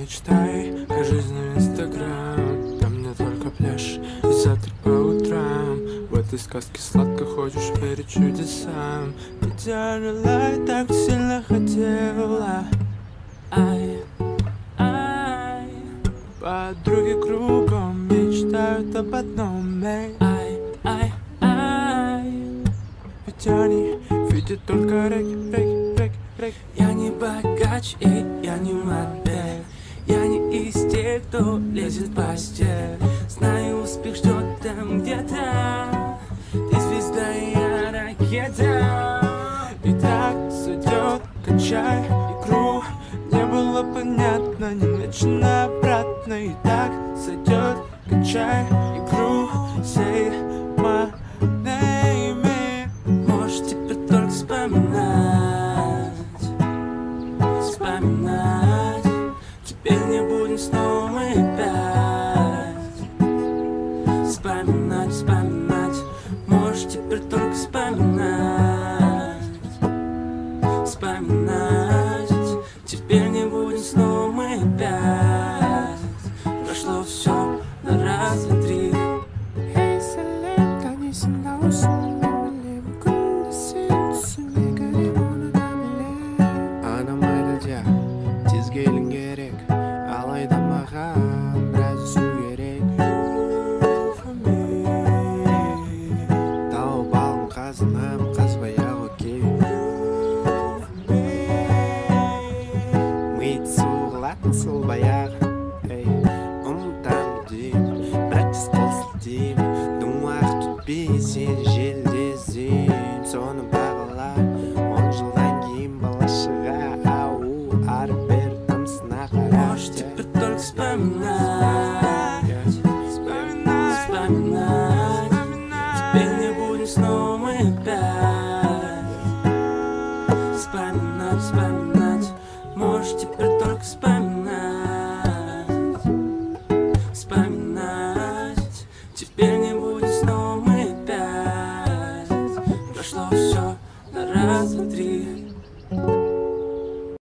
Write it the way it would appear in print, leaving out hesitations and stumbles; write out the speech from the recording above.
мечтай о жизни в Инстаграм. Там не только пляж и завтрак по утрам. В этой сказке сладко хочешь верить чудесам. Идеальный лайт так сильно хотела. Ай, ай, подруги кругом мечтают об одном. Ай, ай, ай, ведь они видят только реки, реки, реки, реки. Я не богач и я не модель. Я не из тех, кто лезет в постель. Знаю, успех ждет там где-то. Ты звезда, я ракета. И так сойдет, качай игру. Не было понятно, не начинай обратно. И так сойдет, качай игру. Say my name. Можешь теперь только вспоминать, вспоминать. Теперь не будем снова мы опять вспоминать, вспоминать. Можешь теперь только вспоминать, вспоминать. Теперь не будем снова мы опять. Прошло все на раз, два, три. Тезгелің керек, алайда маған біраз су керек. Тауып алғым қазынам, қазбай ақ окей. Миды соғылатын сол баяғы. Ұмытамын деймін, бірақ тез қол сілтеймін. Дым уақыт өтпей сен желіде іздеймін. Соны бағала, 10 жылдан кейін бала шыға. Можешь теперь только вспоминать, вспоминать, вспоминать. Теперь не будем снова мы опять вспоминать, вспоминать. Можешь теперь только вспоминать.